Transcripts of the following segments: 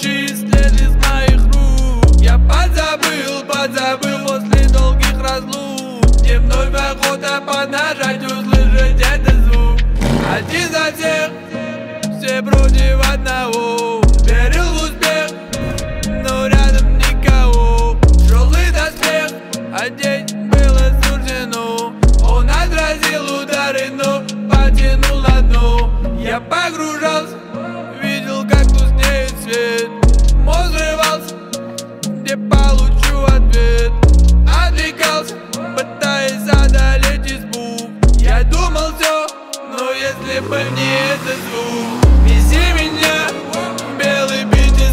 лучи слезли с моих рук. Я подзабыл после долгих разлук. Мне вновь охота поднажать, услышать этот звук. Один за всех, все против одного. Верил в успех, но рядом никого. Тяжелый доспех, одеть было суждено. Он отразил удары, но потянул на дно. Я погружался, видел, как тускнеет свет. Мозг взрывался, где получу ответ. Отвлекался, пытаясь одолеть испуг. Я думал все, но если бы не этот звук. Вези меня, белый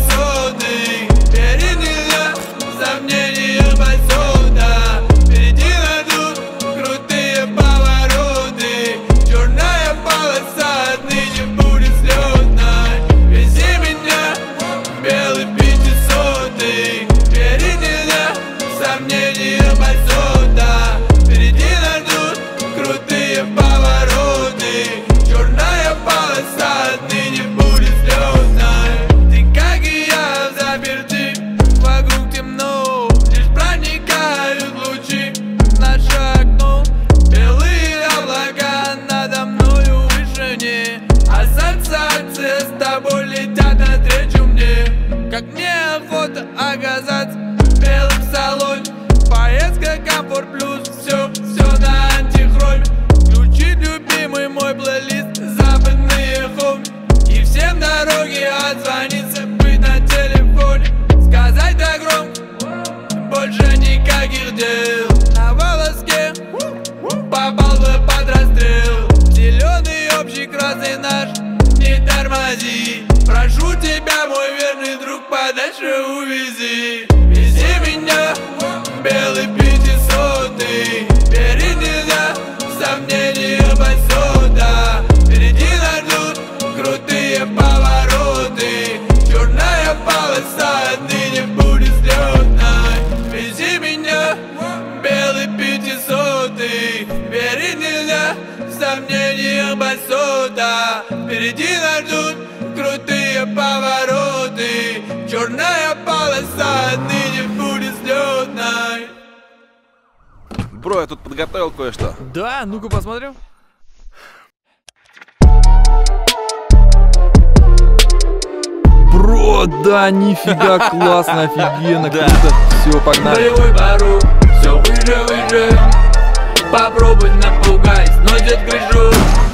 500-й. Перед нельзя, сомнения посуда. Впереди найдут крутые повороты. Черная полоса отныне будет слетной. Вези меня, белый 500-й. Перед нельзя, сомнения посуда. Впереди найдут крутые повороты. Черная полоса отныне будет слетной. Ты, как и я, заперты, вокруг темно. Лишь проникают лучи в наше окно. Белые облака надо мною в вышине. Ассоциации с тобой летят навстречу мне. Как мне охота оказаться белым в салоне. Поездка, комфорт плюс, все на антихроме. Включить любимый мой плейлист, западные хоми. И всем дороги отзвониться, быть на телефоне. Сказать так громко, больше никаких дел. На волоске попал бы под расстрел. Зеленый общий красный наш, не тормози. Прошу тебя, мой верный друг, подальше увези. Вези меня, белый 500-й. Перед нельзя, сомнения посуда. Впереди найдут крутые повороты. Черная полоса отныне будет слетной. Вези меня, белый 500-й. Перед нельзя, сомнения посуда. Впереди найдут крутые повороты. Черная полоса отныне будет слетной. Бро, я тут подготовил кое-что. Да, ну-ка посмотрим. Бро, да, нифига, классно, офигенно, круто. Все, погнали. Боевой бару, все выше. Попробуй напугать, сносит крышу.